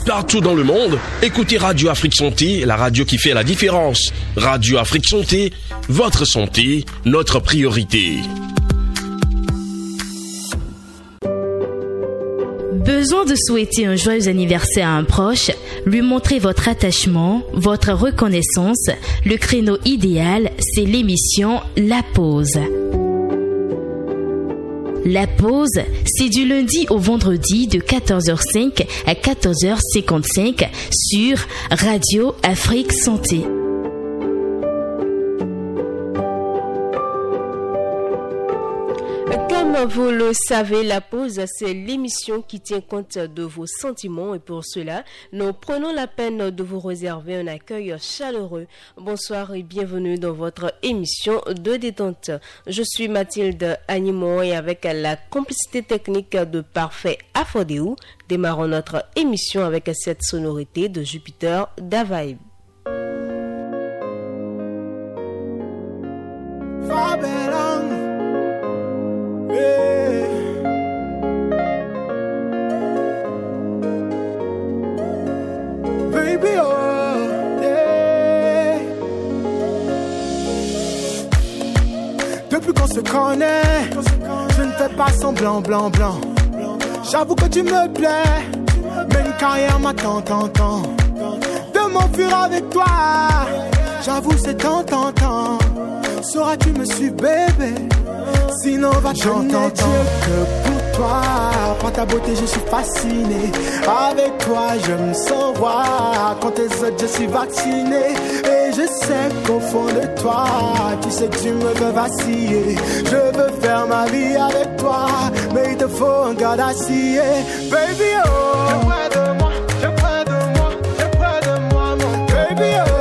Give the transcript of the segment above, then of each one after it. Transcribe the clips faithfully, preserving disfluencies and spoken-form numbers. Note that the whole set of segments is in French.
Partout dans le monde, écoutez Radio Afrique Santé, la radio qui fait la différence. Radio Afrique Santé, votre santé, notre priorité. Besoin de souhaiter un joyeux anniversaire à un proche, lui montrer votre attachement, votre reconnaissance. Le créneau idéal, c'est l'émission La Pause. La Pause, c'est du lundi au vendredi de quatorze heures cinq à quatorze heures cinquante-cinq sur Radio Afrique Santé. Comme vous le savez, La Pause, c'est l'émission qui tient compte de vos sentiments et pour cela, nous prenons la peine de vous réserver un accueil chaleureux. Bonsoir et bienvenue dans votre émission de détente. Je suis Mathilde Animon et avec la complicité technique de Parfait Afodéou, démarrons notre émission avec cette sonorité de Jupiter Da Vibe. Yeah. Baby, oh, yeah. Depuis qu'on se connaît, je ne fais pas semblant, blanc, blanc. J'avoue que tu me plais, mais une carrière m'attend, tant, tant. De m'enfuir avec toi, j'avoue c'est tant, tant, tant. Sauras-tu me suivre, bébé? Sinon va t'entendre que pour toi, par ta beauté je suis fasciné. Avec toi je me sens roi. Quand tes autres je suis vacciné. Et je sais qu'au fond de toi, tu sais que tu me veux vaciller. Je veux faire ma vie avec toi, mais il te faut un gars d'acier. Baby oh, je près de moi, je près de moi, je près de moi mon baby oh.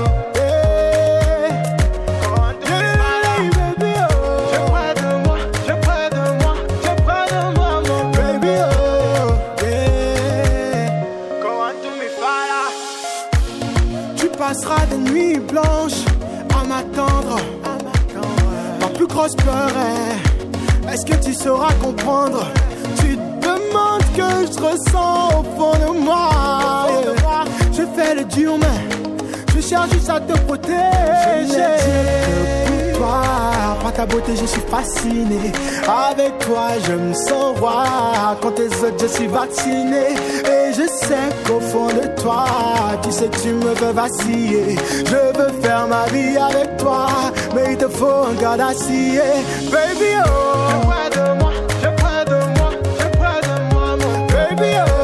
Des nuits blanches à m'attendre, ma plus grosse peur est, est-ce que tu sauras comprendre? Tu te demandes que je ressens au fond de moi, yeah. Je fais le dur mais je cherche juste à te protéger. Je pour toi, par ta beauté je suis fasciné. Avec toi je me sens roi. Quand tes autres je suis vacciné. Et je sais qu'au fond de toi, tu sais que tu me veux vaciller. Je veux faire ma vie avec toi, mais il te faut un gars d'acier. Baby oh, je près de moi, je près de moi, je près de moi mon baby oh.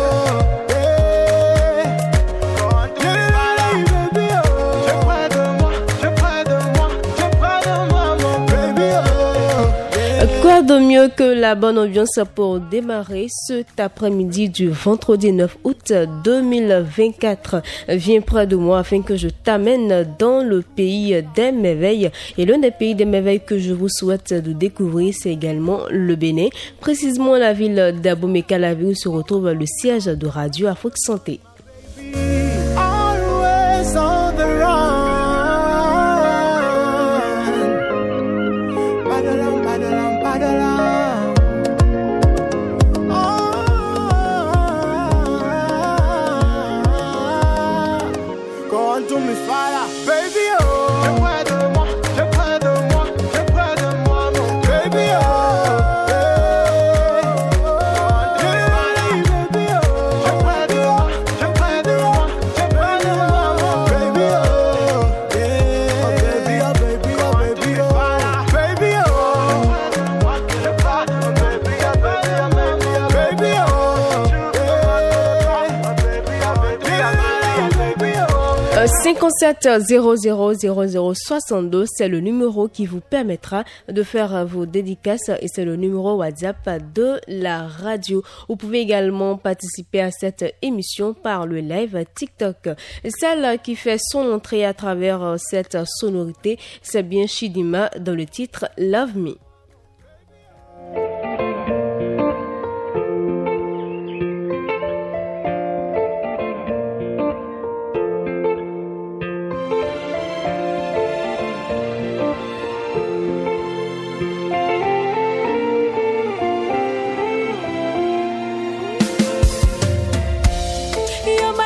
Quoi de mieux que la bonne ambiance pour démarrer cet après-midi du vendredi neuf août deux mille vingt-quatre. Viens près de moi afin que je t'amène dans le pays des merveilles. Et l'un des pays des merveilles que je vous souhaite de découvrir, c'est également le Bénin. Précisément la ville d'Abomey-Calavi où se retrouve le siège de Radio Afrique Santé. Always on the run. To me fire, baby oh. Je près de moi, je près de moi, je près de moi mon baby oh. cinquante-sept zéro zéro zéro zéro soixante-deux, c'est le numéro qui vous permettra de faire vos dédicaces et c'est le numéro WhatsApp de la radio. Vous pouvez également participer à cette émission par le live TikTok. Celle qui fait son entrée à travers cette sonorité, c'est bien Chidima dans le titre Love Me. You're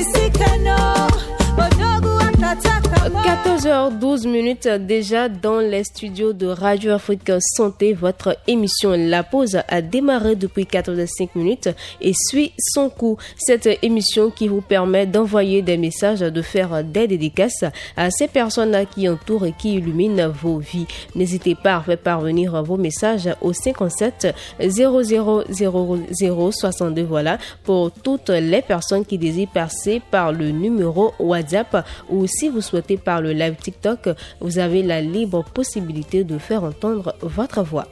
quatorze heures douze minutes déjà dans les studios de Radio Afrique Santé. Votre émission La Pause a démarré depuis quatorze heures cinq minutes et suit son cours. Cette émission qui vous permet d'envoyer des messages, de faire des dédicaces à ces personnes qui entourent et qui illuminent vos vies. N'hésitez pas à faire parvenir vos messages au cinquante-sept zéro zéro zéro zéro soixante-deux. Voilà, pour toutes les personnes qui désirent passer par le numéro WhatsApp, ou si vous souhaitez par le live TikTok, vous avez la libre possibilité de faire entendre votre voix.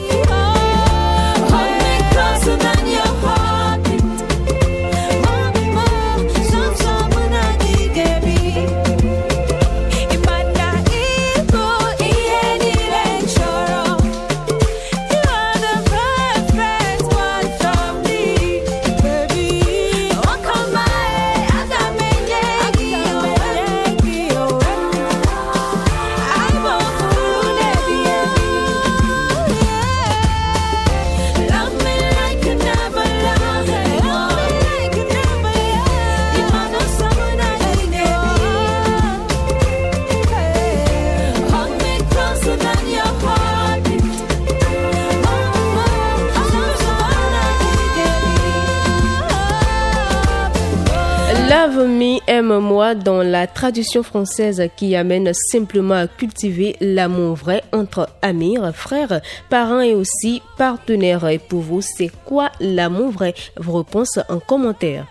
Love me, aime-moi dans la traduction française qui amène simplement à cultiver l'amour vrai entre amis, frères, parents et aussi partenaires. Et pour vous, c'est quoi l'amour vrai? Vos réponses en commentaire.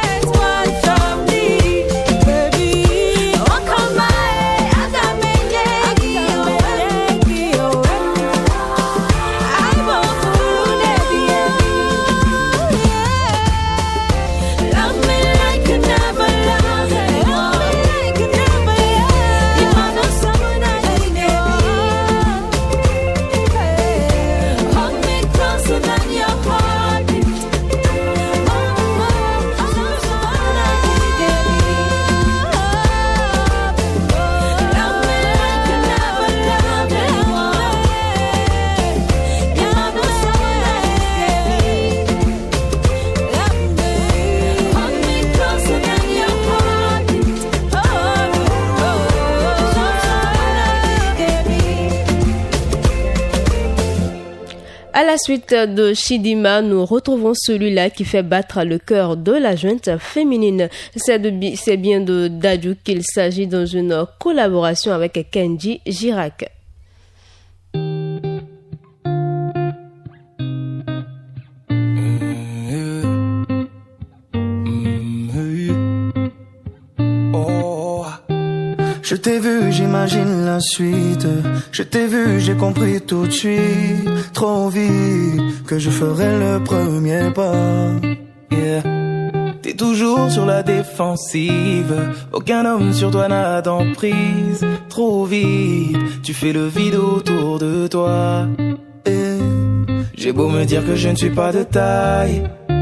À la suite de Chidima, nous retrouvons celui-là qui fait battre le cœur de la junte féminine. C'est, de, c'est bien de Dadju qu'il s'agit dans une collaboration avec Kenji Girac. Je t'ai vu, j'imagine la suite. Je t'ai vu, j'ai compris tout de suite, trop vite, que je ferai le premier pas. Yeah. T'es toujours sur la défensive, aucun homme sur toi n'a d'emprise. Trop vite, tu fais le vide autour de toi. Et j'ai beau me dire que je ne suis pas de taille,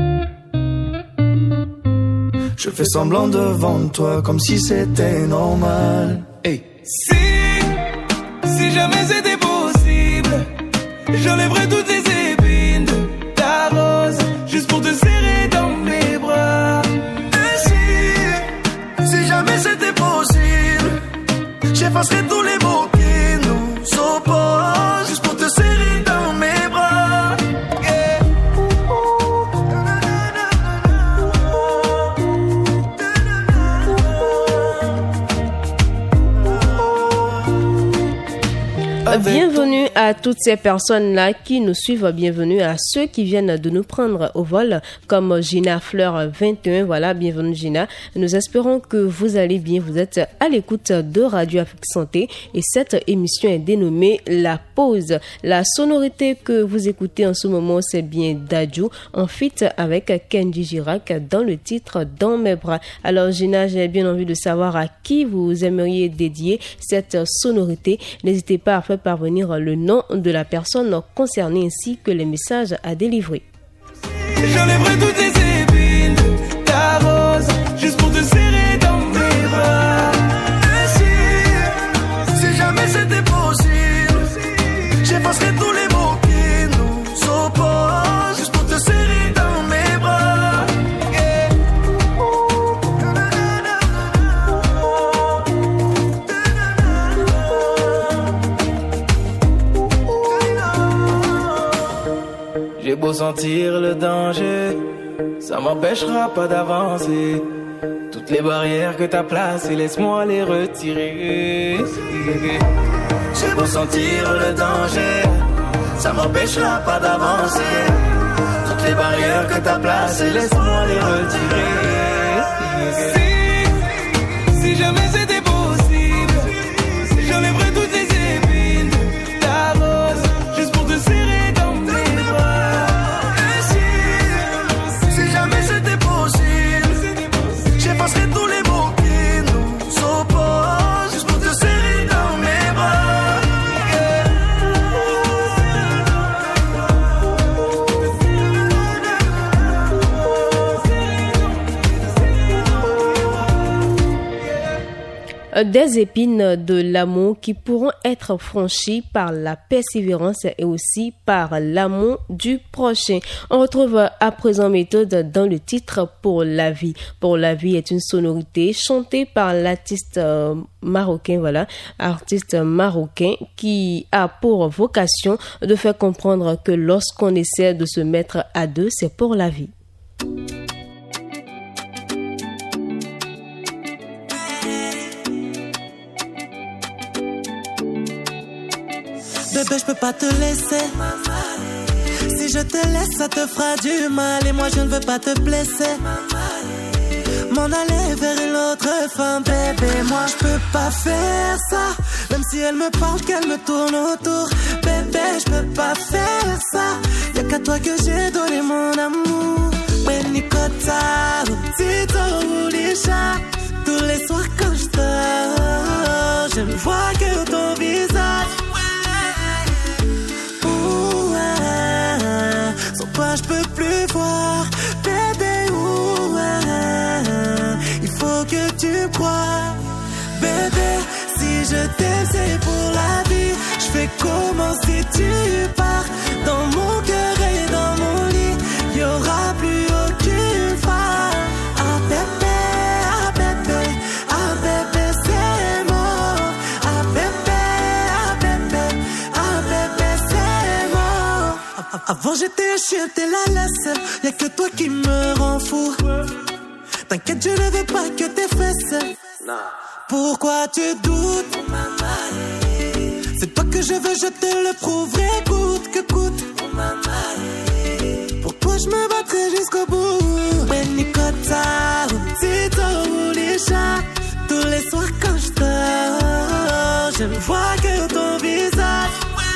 je fais semblant devant toi comme si c'était normal. Hey. Si, si jamais c'était possible, j'enlèverais toutes les épines de ta rose, juste pour te serrer dans mes bras. Et si, si jamais c'était possible, j'effacerais tous les mots qui nous opposent, juste pour te serrer dans mes bras. Yeah. Bienvenue à toutes ces personnes-là qui nous suivent. Bienvenue à ceux qui viennent de nous prendre au vol, comme Gina Fleur vingt et un. Voilà, bienvenue Gina. Nous espérons que vous allez bien. Vous êtes à l'écoute de Radio Afrique Santé et cette émission est dénommée La Pause. La sonorité que vous écoutez en ce moment, c'est bien Dadju en feat avec Kenji Girac dans le titre Dans mes bras. Alors Gina, j'ai bien envie de savoir à qui vous aimeriez dédier cette sonorité. N'hésitez pas à faire parvenir le nom de la personne concernée ainsi que les messages à délivrer. J'enlèverai toutes les épines de ta rose, juste pour te serrer dans mes bras. Et si, si jamais c'était possible, j'effacerai tous les mots qui nous opposent, juste pour te serrer dans mes bras. Yeah. sentir le danger, ça m'empêchera pas d'avancer. Toutes les barrières que t'as placées, laisse-moi les retirer. J'ai beau sentir le danger, ça m'empêchera pas d'avancer. Toutes les barrières que t'as placées, laisse-moi les retirer. Si, si jamais c'était possible, j'enlèverais toutes les épines, ta rose, juste pour te serrer dans mes bras. Et si, si jamais c'était possible, j'effacerais tous les mots qui nous opposent, juste pour te serrer dans mes bras. Yeah. Des épines de l'amour qui pourront être franchies par la persévérance et aussi par l'amour du prochain. On retrouve à présent méthode dans le titre Pour la vie. Pour la vie est une sonorité chantée par l'artiste euh, marocain, voilà, artiste marocain qui a pour vocation de faire comprendre que lorsqu'on essaie de se mettre à deux, c'est pour la vie. Bébé, je peux pas te laisser. Si je te laisse, ça te fera du mal. Et moi, je ne veux pas te blesser. M'en aller vers une autre femme, bébé. Moi, je peux pas faire ça. Même si elle me parle, qu'elle me tourne autour. Bébé, je peux pas faire ça. Y'a qu'à toi que j'ai donné mon amour. Benicota, Tito, Lisha. Tous les soirs quand je dors, je ne vois que ton visage. Sans toi je peux plus voir, bébé, ouah, il faut que tu me crois. Bébé, si je t'aime c'est pour la vie. Je fais comment si tu pars. Dans mon cœur et dans mon lit, y'aura plus aucune femme. Ah bébé, ah bébé, ah bébé c'est mort. Ah bébé, ah bébé, ah bébé c'est mort. Avant j'étais un chien, t'es la laisse. Y'a que toi qui me rend fou. T'inquiète, je ne veux pas que tes fesses. Pourquoi tu doutes? C'est toi que je veux, je te le prouverai, coûte que coûte. Pour toi je me battrai jusqu'au bout. Benicota, Tito, Lisha. Tous les soirs quand je dors, je ne vois que ton visage.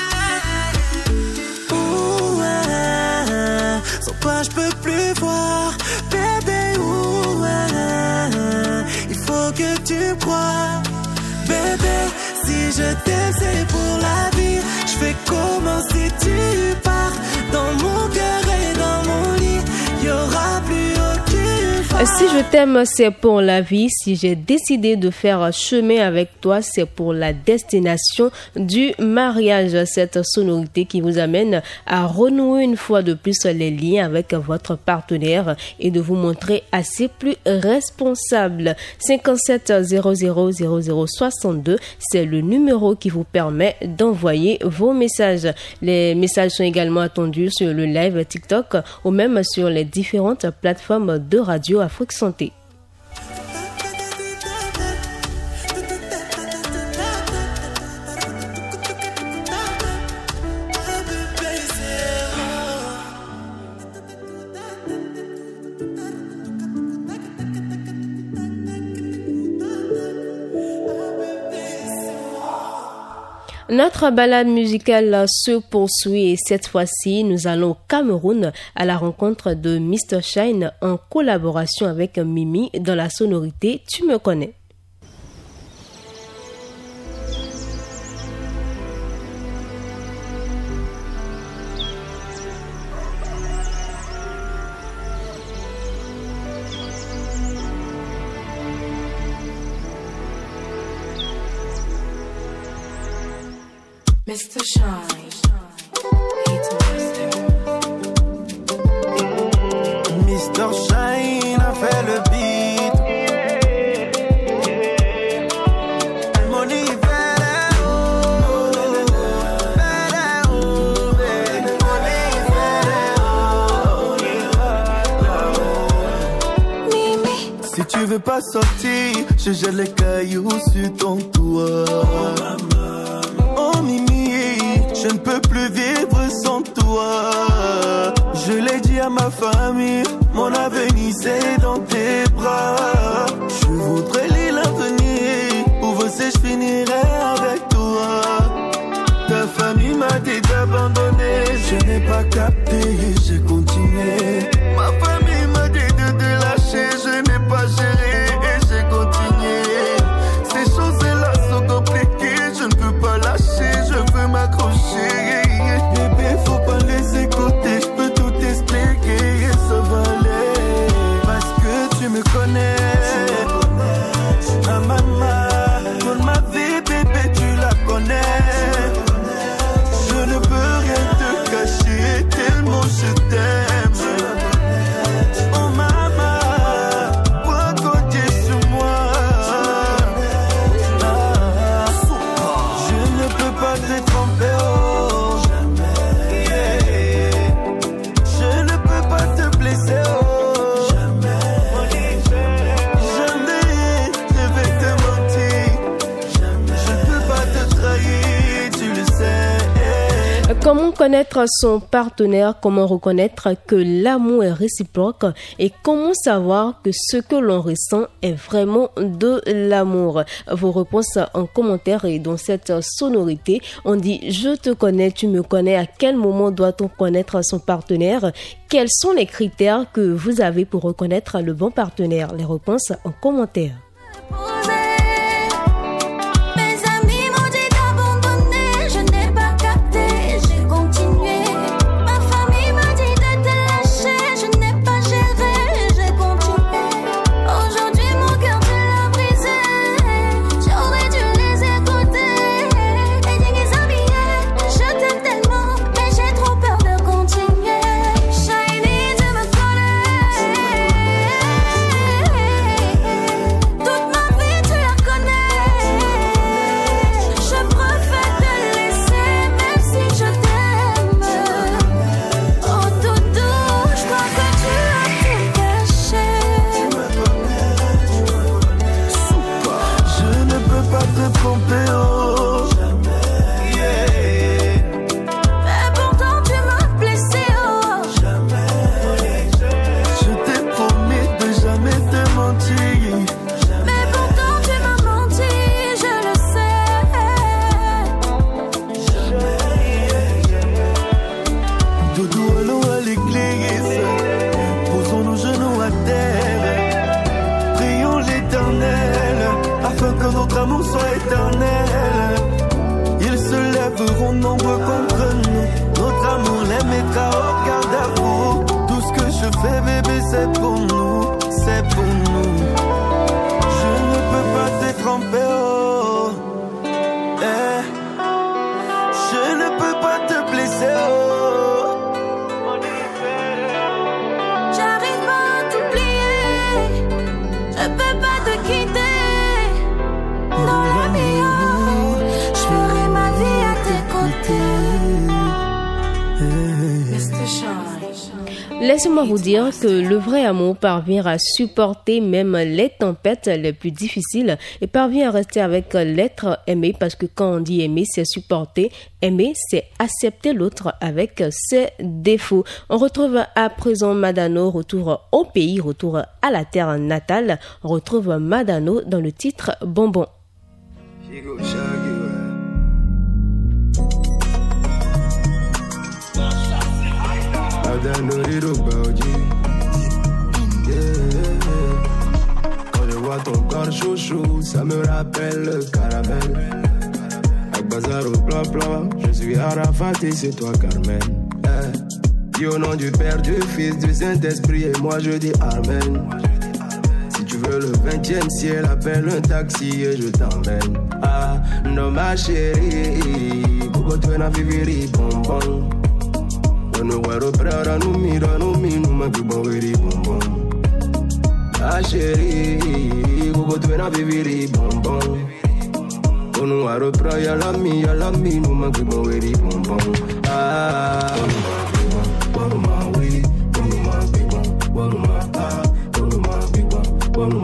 Sans toi je peux plus voir, bébé, ouah, il faut que tu me crois. Bébé, si je t'aime c'est pour la vie. Je fais comment si tu pars. Dans mon cœur et dans mon lit, y'aura plus aucune femme. Si je t'aime c'est pour la vie. Si j'ai décidé de faire chemin avec toi, c'est pour la destination du mariage. Cette sonorité qui vous amène à renouer une fois de plus les liens avec votre partenaire et de vous montrer assez plus responsable. cinquante-sept zéro zéro zéro zéro soixante-deux, c'est le numéro qui vous permet d'envoyer vos messages. Les messages sont également attendus sur le live TikTok ou même sur les différentes plateformes de Radio Afrique Santé. Notre balade musicale se poursuit et cette fois-ci, nous allons au Cameroun à la rencontre de mister Shine en collaboration avec Mimi dans la sonorité Tu me connais. mister Shine, mister Shine a fait le beat. Mon hiver est haut, mon hiver est haut. veux pas sortir, je jette les cailloux sur ton toit. Oh Mimi, je ne peux plus vivre sans toi. Je l'ai dit à ma famille, mon avenir c'est dans tes bras. Je voudrais lire l'avenir, où veux-tu je finirai avec toi. Ta famille m'a dit d'abandonner, je n'ai pas capté, j'ai continué. Ma famille m'a dit de te lâcher, je n'ai pas géré et j'ai continué. Ces choses-là sont compliquées, je ne peux pas lâcher, je veux m'accrocher. Bébé, faut pas les écouter, je peux tout expliquer et ça va aller. Parce que tu me connais, ma maman, toute ma vie, bébé, tu la connais. Je ne peux rien te cacher, tellement je t'aime. Oh maman, prends côté sur moi. Ah, je ne peux pas te tromper, oh. Yeah. Je ne peux pas te blesser, oh. Jamais, je vais te mentir. Je ne peux pas te trahir, tu le sais. Comment connaître son partenaire, comment reconnaître que l'amour est réciproque et comment savoir que ce que l'on ressent est vraiment de l'amour. Vos réponses en commentaire et dans cette sonorité, on dit je te connais, tu me connais. À quel moment doit-on connaître son partenaire? Quels sont les critères que vous avez pour reconnaître le bon partenaire? Les réponses en commentaire. Laissez-moi vous dire que le vrai amour parvient à supporter même les tempêtes les plus difficiles et parvient à rester avec l'être aimé, parce que quand on dit aimer, c'est supporter. Aimer, c'est accepter l'autre avec ses défauts. On retrouve à présent Madano, retour au pays, retour à la terre natale. On retrouve Madano dans le titre Bonbon. Quand je vois ton corps chaud chaud, ça me rappelle le caramel. Avec bazar au plan plan, je suis Arafat et c'est toi Carmen. Eh. Dis au nom du Père, du Fils, du Saint-Esprit et moi je dis Amen. Si tu veux le vingtième ciel, appelle un taxi et je t'emmène. Ah, non ma chérie, pourquoi tu n'as viviri bonbon? No waro prara no mira no minu magi bongeri bonbon. Ah chérie, gogo tu na viviri bonbon. No waro praya la mi ya la minu magi bongeri bonbon. Ah, one my way, one my big one, one my ah, one my big one, one my way.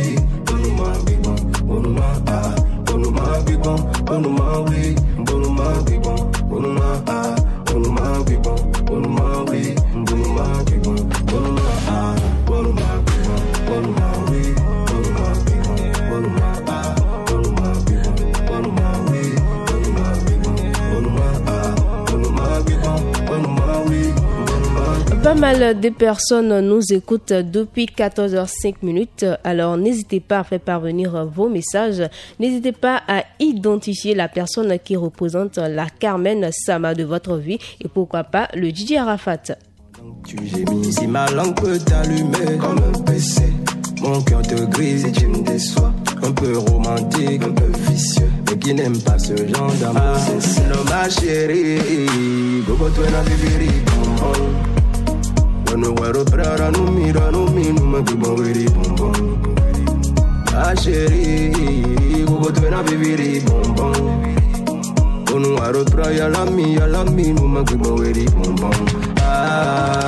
oui, bonuma big bon, bonuma ah, bonuma big bon, bonuma oui, bonuma big bon, bonuma ah, bonuma big bon, bonuma oui, bonuma big bon, bonuma ah, bonuma big bon, bonuma oui, bonuma big bon, bonuma ah, bonuma big bon, bonuma oui, bonuma big bon, bonuma ah, bonuma big bon, bonuma oui. Pas mal de personnes nous écoutent depuis quatorze heures cinq minutes. Alors n'hésitez pas à faire parvenir vos messages. N'hésitez pas à identifier la personne qui représente la Carmen Sama de votre vie et pourquoi pas le D J Arafat. Tu gémis si ma langue peut t'allumer comme un P C. Mon cœur te grise et tu me déçois. Un peu romantique, un peu vicieux, mais qui n'aime pas ce genre d'amour. Ah, c'est non ma chérie, gogo toi na bibiri bonbon. Wano waro prara no mira no minu ma bibon wiri bonbon. Ma chérie, gogo toi na bibiri bonbon. Wano waro prara ya la mi ya la minu ma bibon wiri bonbon. Ah,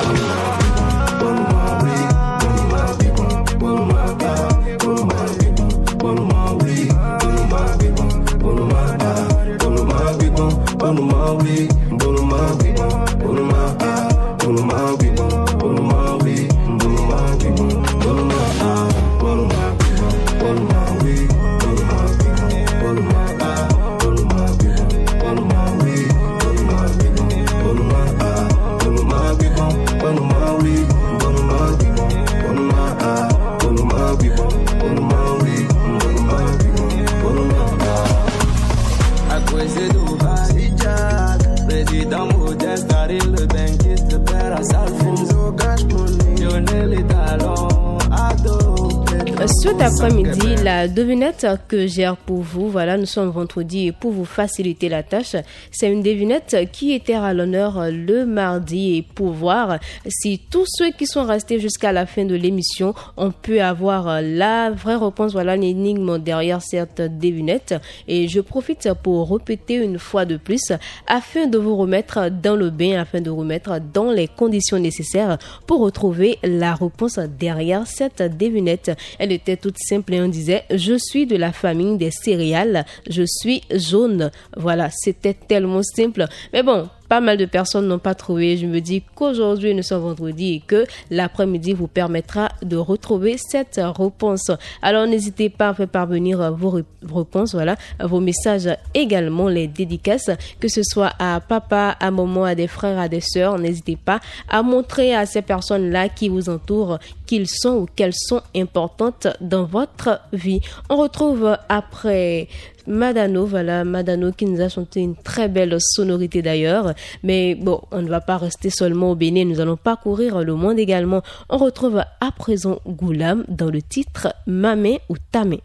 bonbon wiri, bonbon bibon, bonbon ah, bonbon bibon, bonbon wiri, bonbon bibon, bonbon ah, bonbon bibon, bonbon wiri, bonbon bibon, bonbon ah, bonbon bibon, bonbon wiri, bonbon bibon, bonbon ah, bonbon bibon, bonbon wiri, bonbon bibon, bonbon ah, bonbon bibon, bonbon wiri, bonbon bibon, bonbon ah, bonbon bibon, bonbon wiri, bonbon bibon, bonbon ah, bonbon bibon, bonbon wiri, bonbon bibon, bonbon ah. À quoi c'est Dubaï, Jack, président modeste, arrive le bankiste, père à Salfonso, cash money, Lionel les talons, adopté. Cet après-midi, la devinette que j'ai pour vous, voilà, nous sommes vendredi et pour vous faciliter la tâche, c'est une devinette qui était à l'honneur le mardi et pour voir si tous ceux qui sont restés jusqu'à la fin de l'émission, on peut avoir la vraie réponse, voilà l'énigme derrière cette devinette. Et je profite pour répéter une fois de plus afin de vous remettre dans le bain, afin de vous remettre dans les conditions nécessaires pour retrouver la réponse derrière cette devinette. Elle était toute simple et on disait « Je suis de la famille des céréales, je suis jaune ». Voilà, c'était tellement simple. Mais bon, pas mal de personnes n'ont pas trouvé. Je me dis qu'aujourd'hui nous sommes vendredi et que l'après-midi vous permettra de retrouver cette réponse. Alors n'hésitez pas à faire parvenir vos réponses, voilà, vos messages également, les dédicaces, que ce soit à papa, à maman, à des frères, à des sœurs. N'hésitez pas à montrer à ces personnes-là qui vous entourent qu'ils sont ou qu'elles sont importantes dans votre vie. On retrouve après Madano, voilà, Madano qui nous a chanté une très belle sonorité d'ailleurs. Mais bon, on ne va pas rester seulement au Bénin, nous allons parcourir le monde également. On retrouve à présent Goulam dans le titre Mamé ou Tamé.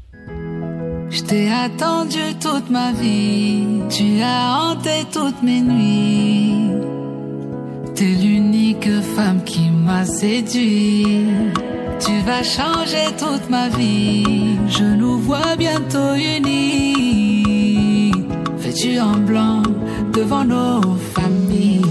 Je t'ai attendu toute ma vie, tu as hanté toutes mes nuits. T'es l'unique femme qui m'a séduit. Tu vas changer toute ma vie, je nous vois bientôt unis. Fais-tu en blanc devant nos familles.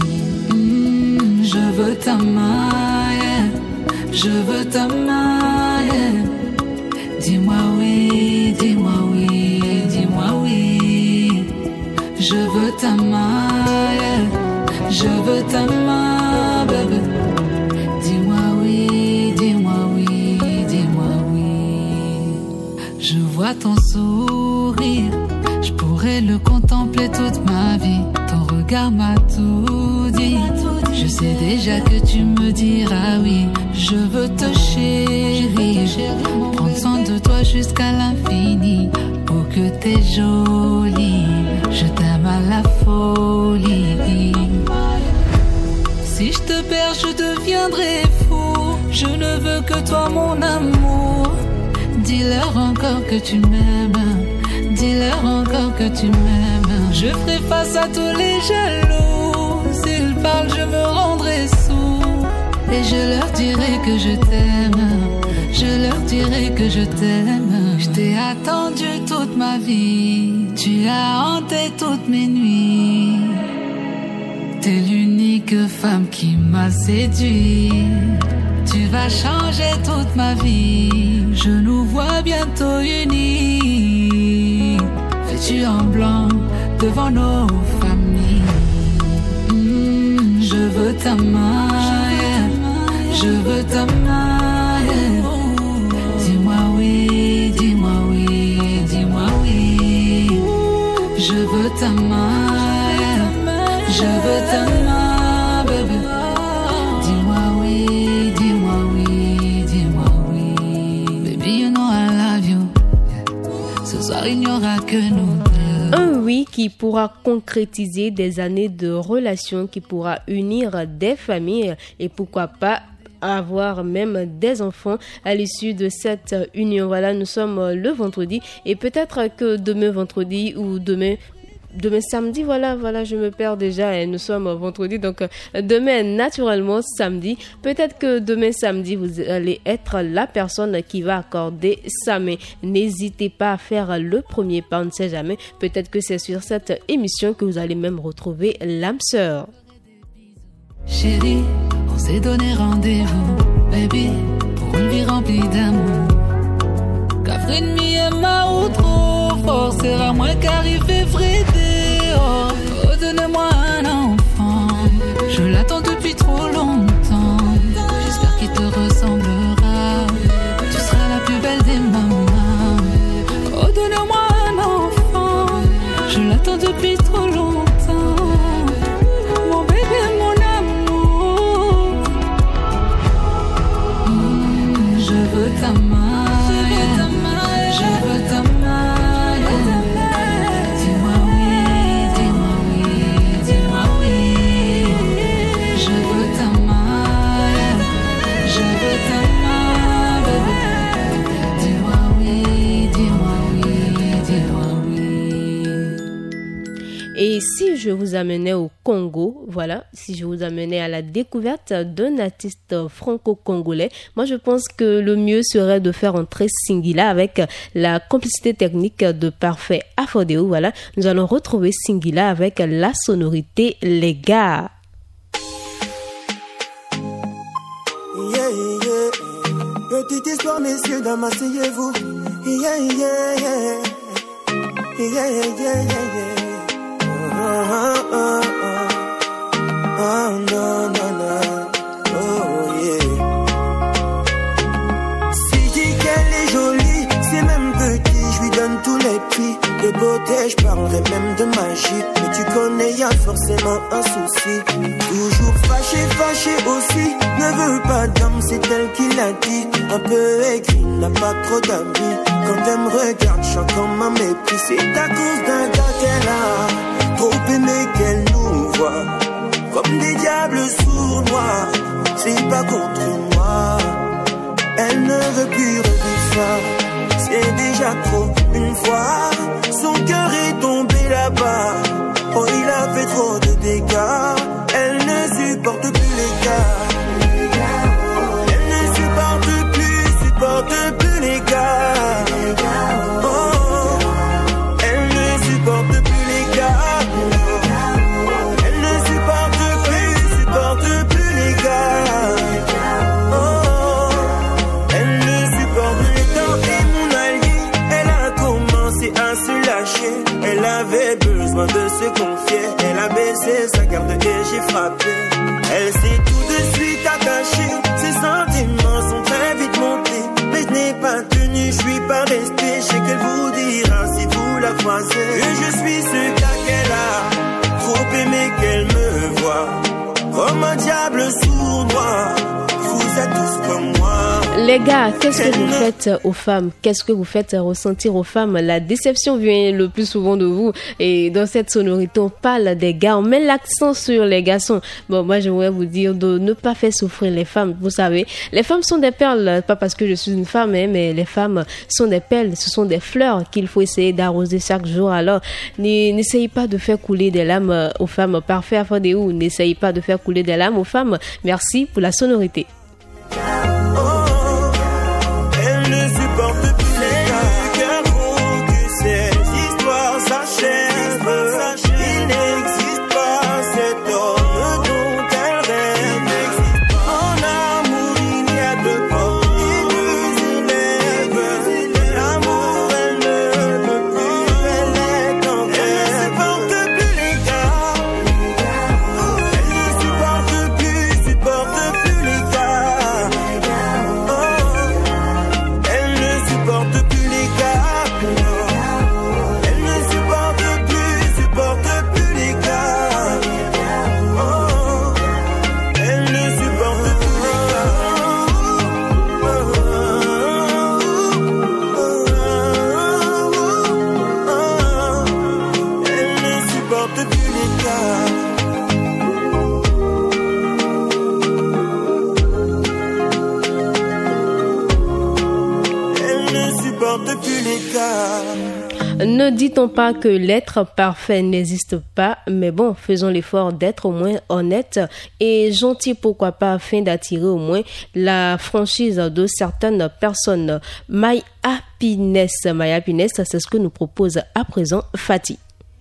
Mmh, je veux ta main, yeah. Je veux ta main, yeah. Dis-moi oui, dis-moi oui, dis-moi oui. Je veux ta main, yeah. Je veux ta main, bébé. Dis-moi oui, dis-moi oui, dis-moi oui. Je vois ton sourire, je pourrais le contempler toute ma vie. Ton regard m'a tout dit. Je sais déjà que tu me diras oui. Je veux te chérir, prendre soin de toi jusqu'à l'infini. Oh que t'es jolie, je t'aime à la folie. Si je te perds, je deviendrai fou. Je ne veux que toi, mon amour. Dis-leur encore que tu m'aimes. Dis-leur encore que tu m'aimes. Je ferai face à tous les jaloux. S'ils parlent, je me rendrai sourd. Et je leur dirai que je t'aime. Je leur dirai que je t'aime. Je t'ai attendu toute ma vie. Tu as hanté toutes mes nuits. T'es l'unique femme qui m'a séduit. Tu vas changer toute ma vie. Je nous vois bientôt unis, vêtus en blanc devant nos familles. Mmh, je veux ta main, yeah. Je veux ta main, yeah. Dis-moi oui, dis-moi oui, dis-moi oui. Je veux ta main, yeah. Je veux ta main, bébé. Dis-moi oui, dis-moi oui, dis-moi oui. Baby, you know I love you. Ce soir, il n'y aura que nous. Un oui qui pourra concrétiser des années de relations, qui pourra unir des familles et pourquoi pas avoir même des enfants à l'issue de cette union. Voilà, nous sommes le vendredi et peut-être que demain vendredi ou demain Demain samedi, voilà, voilà, je me perds déjà et nous sommes vendredi, donc demain naturellement samedi. Peut-être que demain samedi, vous allez être la personne qui va accorder sa main. N'hésitez pas à faire le premier pas, on ne sait jamais. Peut-être que c'est sur cette émission que vous allez même retrouver l'âme sœur. Chérie, on s'est donné rendez-vous, baby, pour une vie remplie d'amour. Catherine, mi et ma ou trop fort, c'est à moi qu'arrive vrai. Oh, donnez-moi un enfant. Je l'attends depuis trop longtemps. J'espère qu'il te ressemblera. Tu seras la plus belle des mamans. Oh, donnez-moi un enfant. Je l'attends depuis trop longtemps. Mon bébé, mon amour. Mmh, je veux ta main. Je veux ta main. Et si je vous amenais au Congo, voilà, si je vous amenais à la découverte d'un artiste franco-congolais, moi je pense que le mieux serait de faire entrer Singila avec la complicité technique de Parfait Afodéo. Voilà, nous allons retrouver Singila avec la sonorité Les gars. Yeah, yeah. Petite histoire, messieurs, dames, asseyez-vous. Yeah, yeah, yeah. Yeah, yeah, yeah, yeah. Ah, ah, ah, ah. Ah, non, non, non. Oh, yeah. Si dit qu'elle est jolie, c'est même petit, je lui donne tous les prix. De beauté, je parlerai même de magie. Mais tu connais, y'a forcément un souci. Toujours fâché, fâché aussi. Ne veut pas d'homme, c'est elle qui l'a dit. Un peu écrit, n'a pas trop d'amis. Quand elle me regarde, je chante comme un mépris. C'est à cause d'un gars qu'elle a trop aimé qu'elle nous voit comme des diables sournois. C'est pas contre moi, elle ne veut plus revivre ça. C'est déjà trop une fois. Son cœur est tombé là-bas. Oh, il a fait trop de dégâts. Elle ne supporte plus les gars. Elle ne supporte plus, supporte plus les gars. Oh, elle ne supporte plus les gars. Elle ne supporte plus, supporte plus les gars. Oh, elle ne supporte plus les temps et mon allié. Elle a commencé à se lâcher. Elle avait besoin de se confier. Elle a baissé sa garde et j'ai frappé. Elle s'est tout de suite attachée. Ses sentiments sont très vite montés. Mais je n'ai pas tenu, je suis pas resté. Je sais qu'elle vous dira si vous la croisez que je suis ce gars qu'elle a trop aimé qu'elle me voit comme un diable sournois. Vous êtes tous comme moi. Les gars, qu'est-ce que vous faites aux femmes? Qu'est-ce que vous faites ressentir aux femmes? La déception vient le plus souvent de vous. Et dans cette sonorité, on parle des gars, on met l'accent sur les garçons. Bon, moi, j'aimerais vous dire de ne pas faire souffrir les femmes. Vous savez, les femmes sont des perles, pas parce que je suis une femme, hein, mais les femmes sont des perles, ce sont des fleurs qu'il faut essayer d'arroser chaque jour. Alors, n'essayez pas de faire couler des larmes aux femmes. Parfait Afodéo, n'essayez pas de faire couler des larmes aux femmes. Merci pour la sonorité. Il n'existe pas cet homme Ne dit-on pas que l'être parfait n'existe pas, mais bon, faisons l'effort d'être au moins honnête et gentil, pourquoi pas, afin d'attirer au moins la franchise de certaines personnes. My Happiness, My Happiness, c'est ce que nous propose à présent Fatih.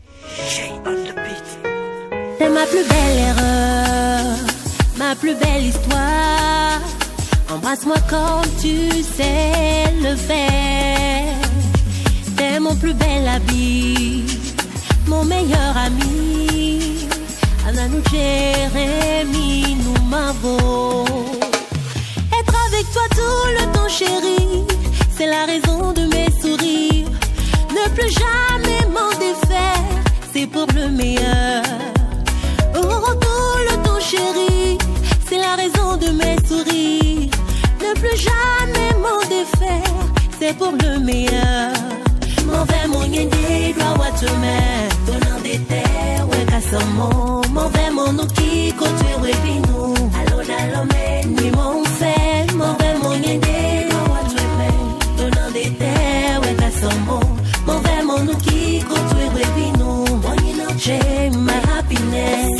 C'est ma plus belle erreur, ma plus belle histoire. Embrasse-moi comme tu sais le faire. T'es mon plus bel habit, mon meilleur ami. Ananou Jérémy, nous m'avons. Être avec toi tout le temps, chérie, c'est la raison de mes sourires. Ne plus jamais m'en défaire, c'est pour le meilleur. Oh, tout le temps, chérie, c'est la raison de mes sourires. Ne plus jamais m'en défaire, c'est pour le meilleur. M'en vais mon yende, doit watch me. Donnant des terres, ouais, cassamo. M'en vais mon ouki, côté, ouais, pinou. Allo, allo, me, ni mon fait. M'en vais mon yende, doit watch me. Donnant des terres, ouais, cassamo. M'en vais mon ouki, côté, ouais, pinou. One in a chain, my happiness.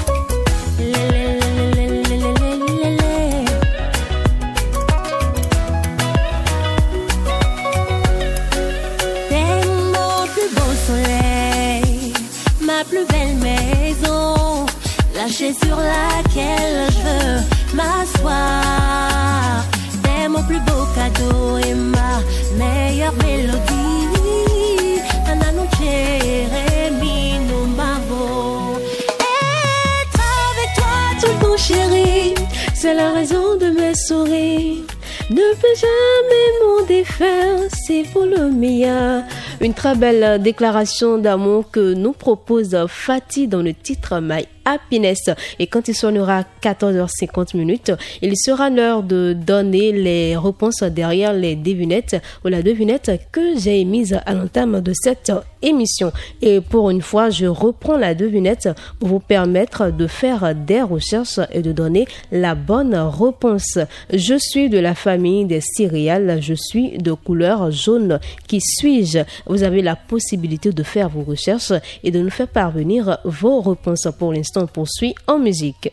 Sur laquelle je veux m'asseoir. C'est mon plus beau cadeau et ma meilleure mélodie. Ananou Jérémy, nous m'avons. Être avec toi tout le temps, chérie, c'est la raison de mes sourires. Ne peux jamais m'en défaire, c'est pour le meilleur. Une très belle déclaration d'amour que nous propose Fatih dans le titre My Happiness. Et quand il sonnera quatorze heures cinquante minutes, il sera l'heure de donner les réponses derrière les devinettes ou la devinette que j'ai émise à l'entame de cette émission. Et pour une fois, je reprends la devinette pour vous permettre de faire des recherches et de donner la bonne réponse. Je suis de la famille des céréales, je suis de couleur jaune. Qui suis-je? Vous avez la possibilité de faire vos recherches et de nous faire parvenir vos réponses. Pour l'instant, on poursuit en musique.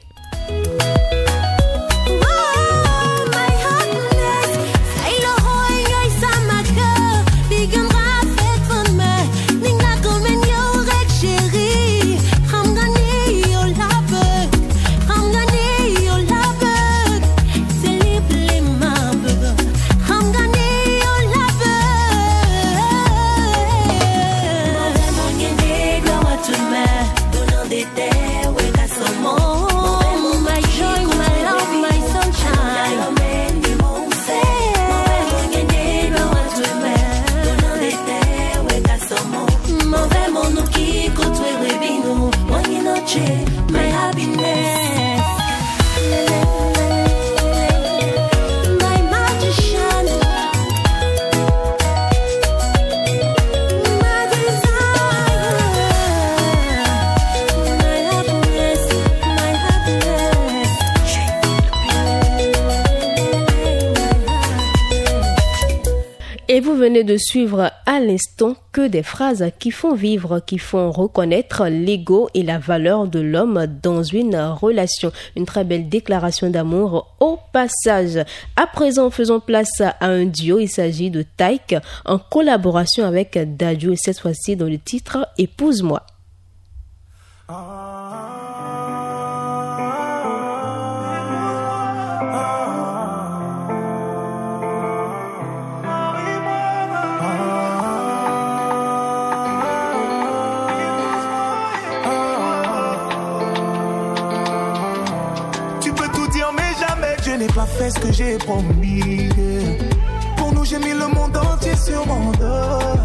Et vous venez de suivre à l'instant que des phrases qui font vivre, qui font reconnaître l'ego et la valeur de l'homme dans une relation. Une très belle déclaration d'amour au passage. À présent, faisons place à un duo. Il s'agit de Taïk en collaboration avec Dadju et cette fois-ci dans le titre Épouse-moi. Je n'ai pas fait ce que j'ai promis. Pour nous, j'ai mis le monde entier sur mon dos.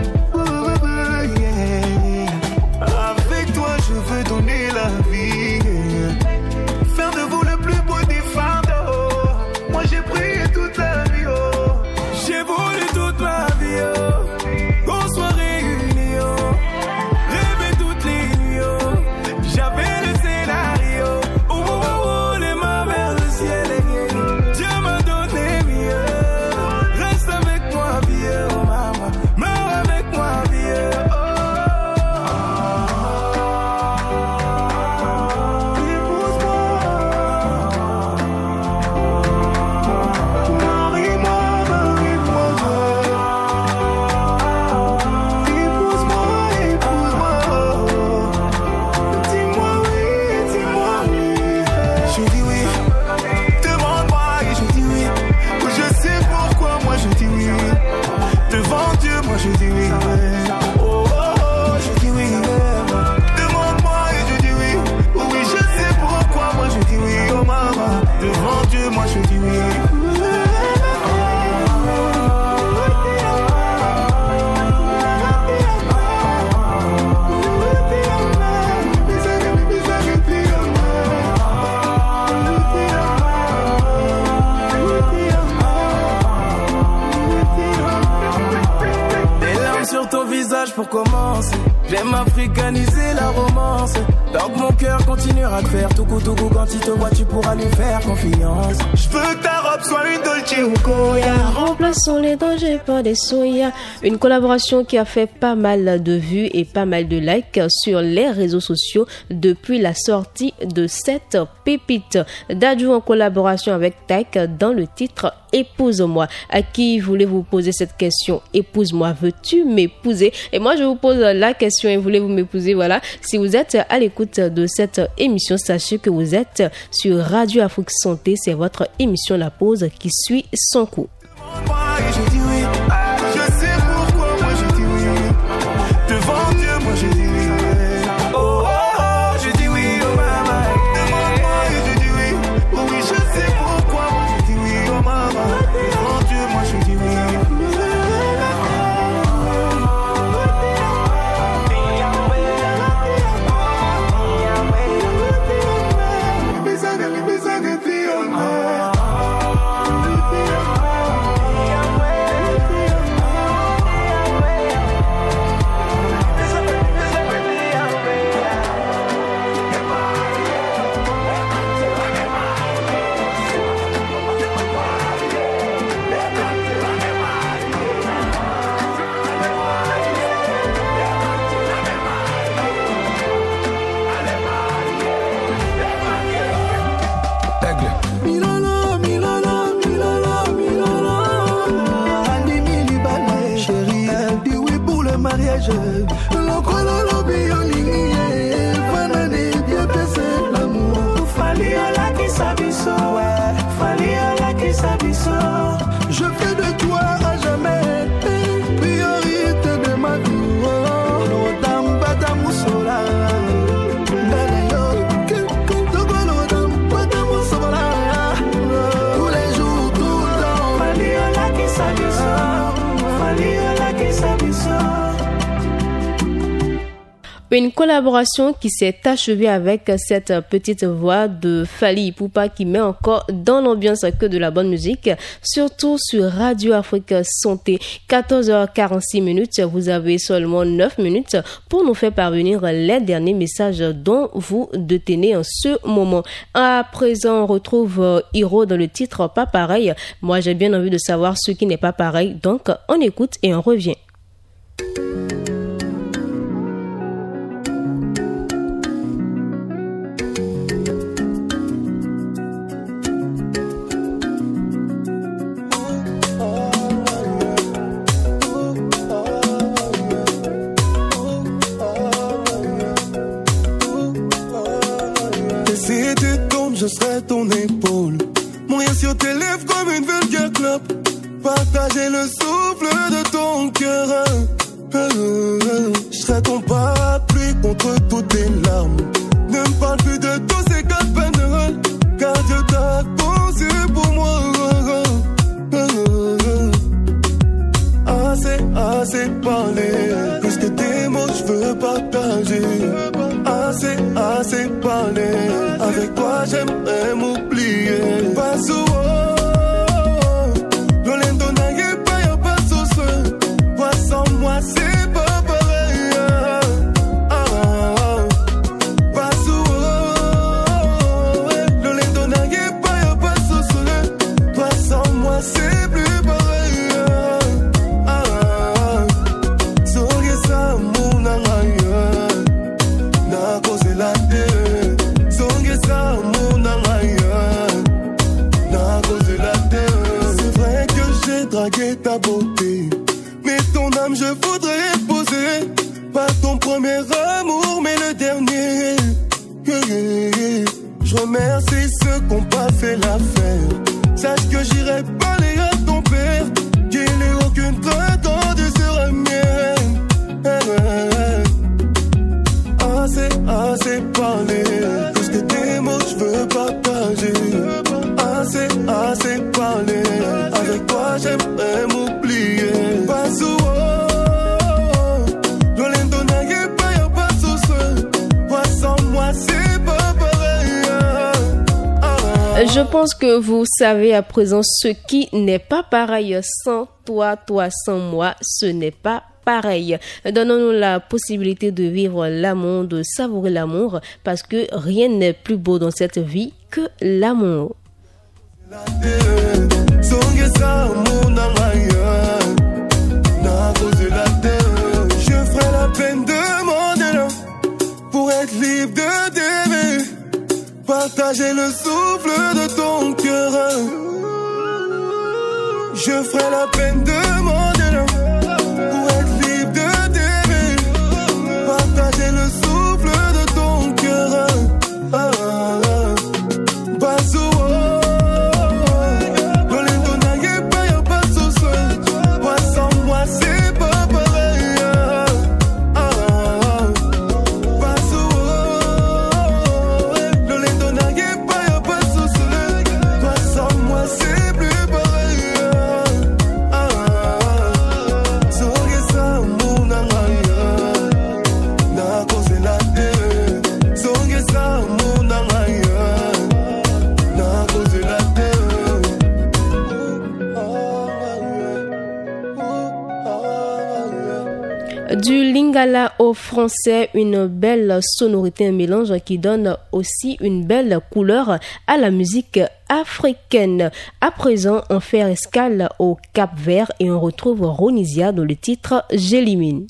Avec toi, je veux donner la vie. Faire de vous le plus beau des fardeaux. Moi, j'ai prié toute la vie. Oh. J'ai voulu toute ma vie. Oh. Qu'on soit réunis. Oh. Rêver toutes les nuits. Oh. J'avais le scénario. Oh, oh, oh, les mains vers le ciel. Dieu m'a donné mieux. Reste avec moi, vie. sur ton visage pour commencer. J'aime africaniser la romance. Donc mon cœur continuera de faire tout coup tout coup. Quand il te voit tu pourras lui faire confiance. Je veux que ta robe soit une Dolce ou Goya. Remplaçons les dangers par des soya. Une collaboration qui a fait pas mal de vues et pas mal de likes sur les réseaux sociaux depuis la sortie de cette pépite. Dadju en collaboration avec Taïk dans le titre Épouse-moi. À qui voulez-vous poser cette question? Épouse-moi, veux-tu m'épouser? Et moi je vous pose la question et voulez-vous m'épouser? Voilà. Si vous êtes à l'écoute de cette émission, sachez que vous êtes sur Radio Afrique Santé. C'est votre émission La Pause qui suit son cours. Je dis oui, je sais pourquoi moi je dis oui. Devant Dieu moi je dis oui. Oh oh oh, je dis oui, oh maman. Demande-moi et je dis oui. Oh oui, je sais pourquoi moi je dis oui, oh maman. Devant Dieu moi je dis oui. Je fais de toi à jamais priorité de ma vie. Tous les jours, tout le temps. Une collaboration qui s'est achevée avec cette petite voix de Fally Ipupa qui met encore dans l'ambiance que de la bonne musique, surtout sur Radio Afrique Santé. quatorze heures quarante-six minutes, vous avez seulement neuf minutes pour nous faire parvenir les derniers messages dont vous détenez en ce moment. À présent, on retrouve Hiro dans le titre Pas pareil. Moi, j'ai bien envie de savoir ce qui n'est pas pareil, donc on écoute et on revient. Je serai ton épaule, mourir sur tes lèvres comme une vulgaire clope, partager le souffle de ton cœur. Je serai ton parapluie contre toutes tes larmes. Ne me parle plus de tous ces quatre peines, car Dieu t'a conçu pour moi. Assez, assez parlé, puisque tes mots je veux partager. Assez, assez parlé, avec toi j'aimerais m'oublier. Pas souvent, l'olendo n'a pas y'a pas sous ce. Toi sans moi c'est pas pareil. Ah, ah, pas souvent, l'olendo n'a pas y'a pas sous ce. Toi sans moi c'est plus pareil. Ah, ah, sourire ça mon aïe. Na cause la terre, songe ça mon aïe. Na cause la terre. C'est vrai que j'ai dragué ta beauté, mais ton âme je voudrais épouser. Pas ton premier amour mais le dernier. Je remercie ceux qui n'ont pas fait l'affaire. Sache que j'irai parler à ton père, qu'il n'ait aucune prétendue sur la mienne. Assez, assez parlé, puisque tes mots je veux partager. Assez, assez parlé, avec toi j'aimerais m'oublier. Pas souvent, l'olendo n'a pas y'a pas sous ce. Toi sans moi c'est pas pareil. Ah, ah. Je pense que vous savez à présent ce qui n'est pas pareil. Sans toi, toi sans moi, ce n'est pas pareil. Donnons-nous la possibilité de vivre l'amour, de savourer l'amour, parce que rien n'est plus beau dans cette vie que l'amour. Je ferai la peine de m'en pour être libre de t'aimer, partager le souffle de ton cœur. Je ferai la peine de m'en pour être libre de t'aimer, partager le souffle de ton cœur. Ah, ah, ah. Basso, dans les donnants, y'a pas, y'a pas de souci. Moi sans moi, c'est pas pareil. Ah, ah, ah. Basso, dans les donnants, y'a pas, y'a pas de souci. Toi sans moi, c'est plus pareil. Ah, ah, ah. So get some moon and I na cause la terre. So get some moon and I na cause la terre. Du lingala au français, une belle sonorité, un mélange qui donne aussi une belle couleur à la musique africaine. À présent, on fait escale au Cap-Vert et on retrouve Ronisia dans le titre J'élimine.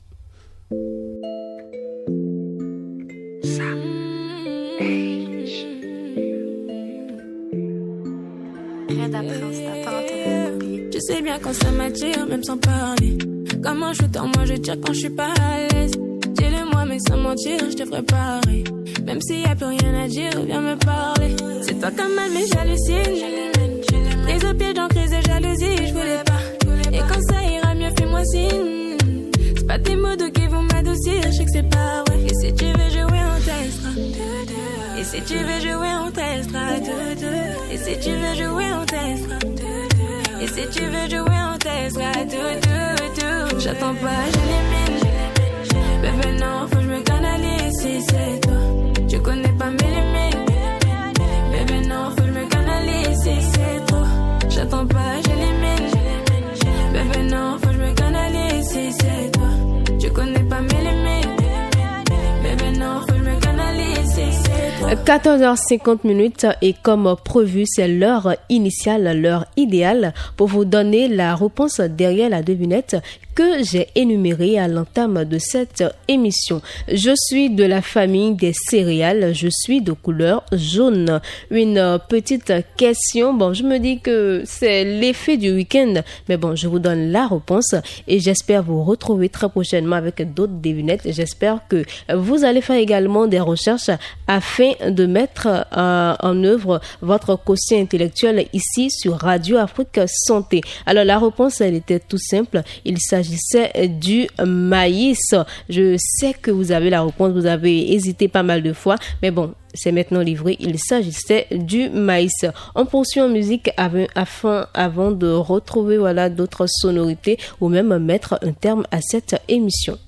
Je sais bien quand ça m'attire, même sans parler. Comme un shooter, moi je tire quand je suis pas à l'aise. Dis-le-moi, mais sans mentir, je te ferai pareil. Même s'il y a plus rien à dire, viens me parler. C'est toi comme elle, mais j'hallucine. Prise au pied, j'en crise de jalousie, je voulais pas. Et quand ça ira mieux, fais-moi signe. C'est pas tes mots qui vont m'adoucir, je sais que c'est pas vrai. Et si tu veux jouer, on testera. Et si tu veux jouer, on testera. Et si tu veux jouer, on testera. Et si tu veux jouer, on testera. Tout, tout, tout. J'attends pas, j'élimine. Bébé, non, faut que je me canalise si c'est toi. Tu connais pas mes limites. Bébé, non, faut que je me canalise si c'est toi. J'attends pas, j'élimine. Bébé, non, faut que je me canalise si c'est toi. Tu connais pas mes limites. Bébé, non, faut que je me canalise si c'est toi. quatorze heures cinquante minutes et comme prévu, c'est l'heure initiale, l'heure idéale pour vous donner la réponse derrière la devinette que j'ai énumérée à l'entame de cette émission. Je suis de la famille des céréales, je suis de couleur jaune. Une petite question, bon, je me dis que c'est l'effet du week-end, mais bon, je vous donne la réponse et j'espère vous retrouver très prochainement avec d'autres devinettes. J'espère que vous allez faire également des recherches afin de mettre euh, en œuvre votre quotient intellectuel ici sur Radio Afrique Santé. Alors la réponse, elle était tout simple, il s'agissait du maïs. Je sais que vous avez la réponse, vous avez hésité pas mal de fois, mais bon, c'est maintenant livré, il s'agissait du maïs. On poursuit en musique avant, afin, avant de retrouver voilà, d'autres sonorités ou même mettre un terme à cette émission.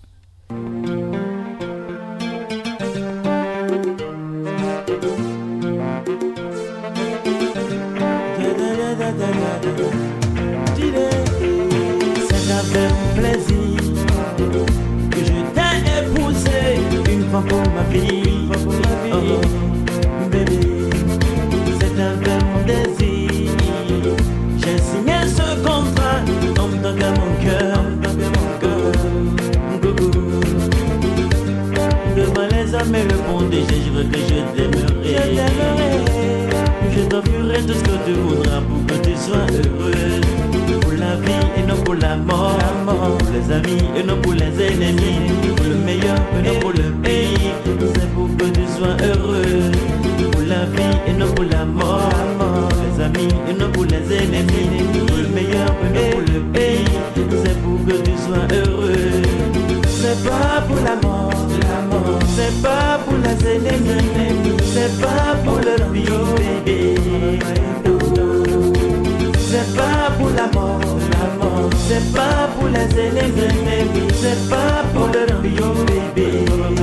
C'est avec plaisir que je t'ai épousé une fois pour ma vie. Oh, bébé, c'est avec mon désir. J'ai signé ce contrat comme dans mon cœur. Devant les hommes et le bon Dieu, je jure que je t'aimerai. Je t'offrirai tout ce que tu voudras pour que tu sois heureuse. Pour la vie et non pour la mort. Pour les amis et non pour les ennemis. Pour le meilleur et non pour le pays. C'est pour que tu sois heureuse. Pour la vie et non pour la mort. Pour les amis et non pour les ennemis. Pour le meilleur et non pour le pays. C'est pour que tu sois heureuse. C'est pas pour la mort. C'est pas pour les ennemis. C'est pas pour le bio bébé. C'est pas pour la mort, la mort. C'est pas pour les ennemis. C'est pas pour le bio bébé.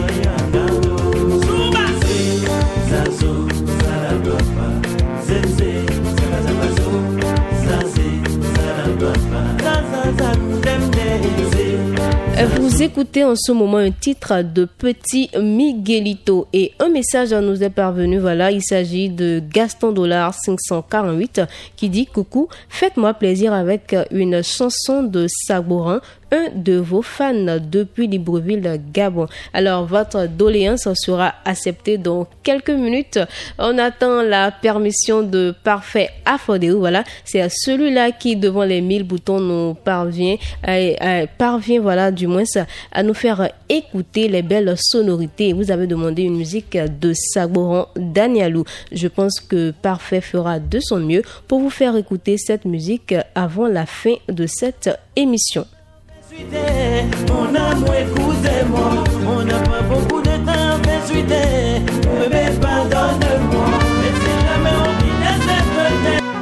Zazo, Salababa. Zenze, Salazabazo. Zaze, Salababa. Zaza, Demde. Vous écoutez en ce moment un titre de Petit Miguelito et un message nous est parvenu. Voilà, il s'agit de Gaston Dollar cinq cent quarante-huit qui dit coucou, faites-moi plaisir avec une chanson de Sabourin, un de vos fans depuis Libreville, Gabon. Alors, votre doléance sera acceptée dans quelques minutes. On attend la permission de Parfait Afodéo. Voilà, c'est celui-là qui, devant les mille boutons, nous parvient, euh, euh, parvient, voilà, du moins, à nous faire écouter les belles sonorités. Vous avez demandé une musique de Saboran Danielou. Je pense que Parfait fera de son mieux pour vous faire écouter cette musique avant la fin de cette émission. Mon amour, écoutez-moi, on n'a pas beaucoup de temps, mais suivez, mais pardonne-moi, mais si jamais on finit cette peut-être.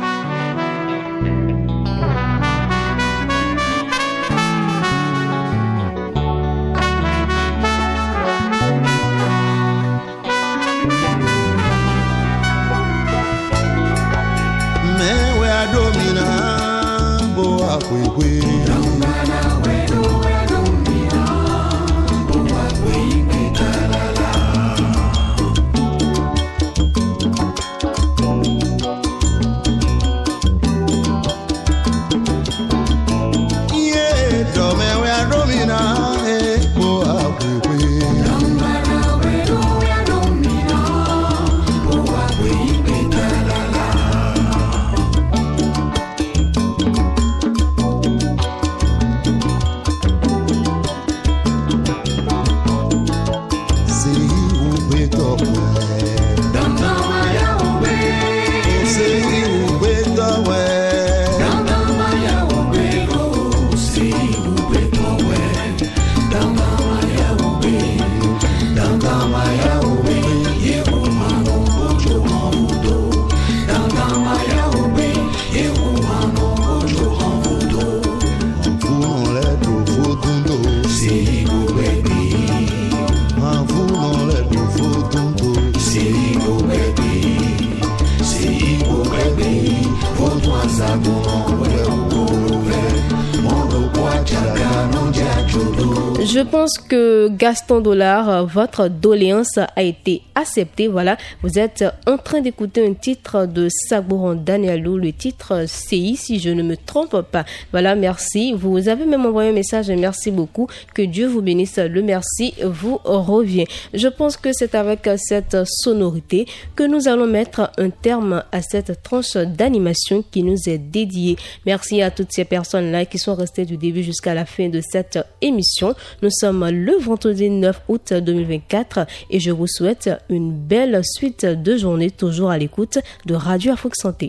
Mais ouais, à domina, bo à couille. Je pense que Gaston Dollar, votre doléance a été acceptée. Voilà, vous êtes en train d'écouter un titre de Saboran Danielou. Le titre C I, si je ne me trompe pas. Voilà, merci. Vous avez même envoyé un message. Merci beaucoup. Que Dieu vous bénisse. Le merci vous revient. Je pense que c'est avec cette sonorité que nous allons mettre un terme à cette tranche d'animation qui nous est dédiée. Merci à toutes ces personnes-là qui sont restées du début jusqu'à la fin de cette émission. Nous sommes le vendredi neuf août deux mille vingt-quatre et je vous souhaite une belle suite de journée toujours à l'écoute de Radio Afrique Santé.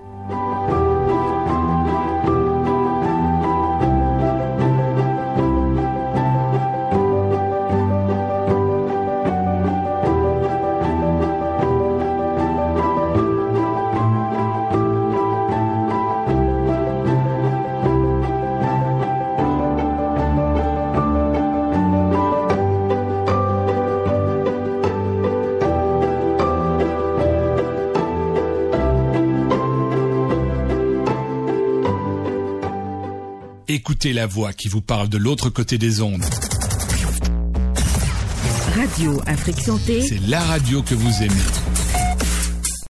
Écoutez la voix qui vous parle de l'autre côté des ondes. Radio Afrique Santé. C'est la radio que vous aimez.